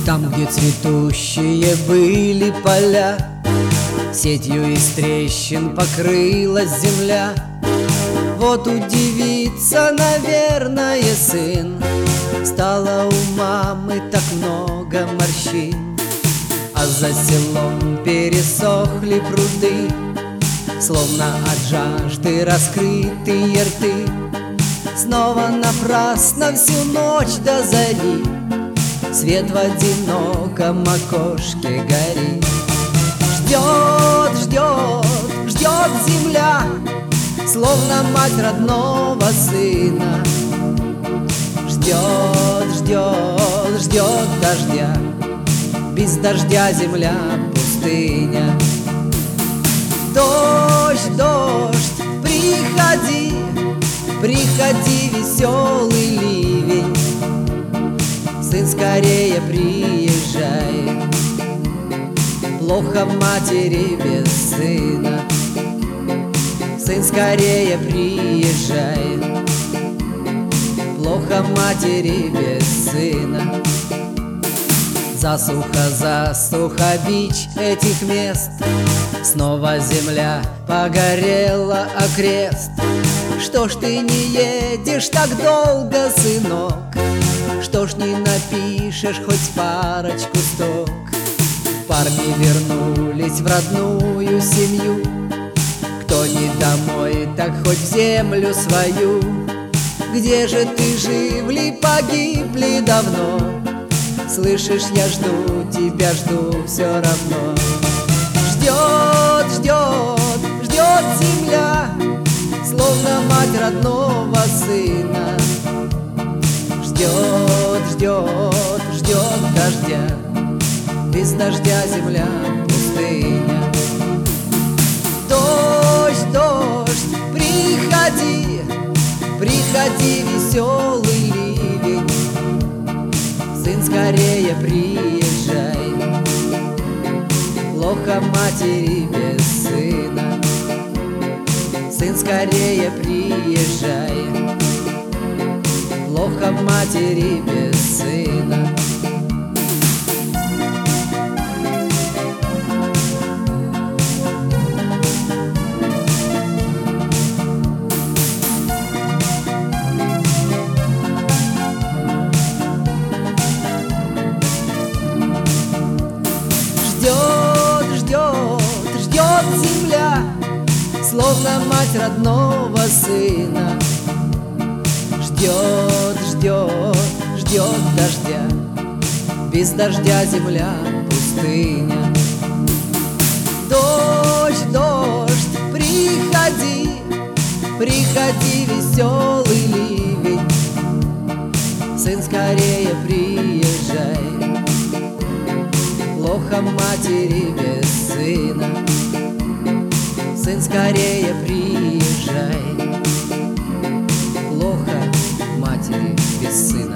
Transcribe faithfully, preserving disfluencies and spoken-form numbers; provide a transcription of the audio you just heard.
Там, где цветущие были поля, сетью из трещин покрылась земля. Вот удивится, наверное, сын, стало у мамы так много морщин. А за селом пересохли пруды, словно от жажды раскрытые рты. Снова напрасно всю ночь до зари свет в одиноком окошке горит. Ждет, ждет, ждет земля, словно мать родного сына. Ждет, ждет, ждет дождя, без дождя земля пустыня. Дождь, дождь, приходи, приходи, веселый ливень. Сын, скорее приезжай, плохо матери без сына. Сын, скорее приезжай, плохо матери без сына. Засуха, засуха, бич этих мест, снова земля погорела окрест. Что ж ты не едешь так долго, сынок? Что ж не напишешь хоть парочку строк? Парни вернулись в родную семью, кто не домой, так хоть в землю свою. Где же ты жив ли, погиб ли давно? Слышишь, я жду, тебя жду все равно. Ждет, ждет, ждет земля, словно мать родного сына. Ждет, ждет, ждет дождя, без дождя земля пустыня. Дождь, дождь, приходи, приходи, веселый ливень. Сын, скорее приезжай, плохо матери без сына. Сын, скорее приезжай, плохо матери без сына. Ждет, ждет, ждет земля, словно мать родного сына. Ждет, ждет, ждет дождя, без дождя земля пустыня. Дождь, дождь, приходи, приходи, веселый ливень. Сын, скорее приезжай, плохо матери без сына. Сын, скорее приезжай, плохо матери без сына.